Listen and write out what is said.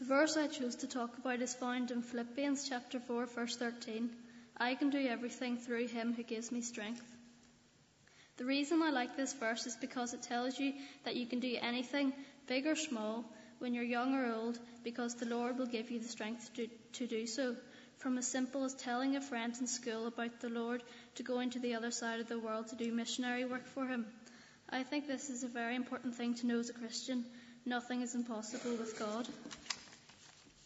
The verse I chose to talk about is found in Philippians chapter 4, verse 13. I can do everything through him who gives me strength. The reason I like this verse is because it tells you that you can do anything, big or small, when you're young or old, because the Lord will give you the strength to do so. From as simple as telling a friend in school about the Lord to going to the other side of the world to do missionary work for him. I think this is a very important thing to know as a Christian. Nothing is impossible with God.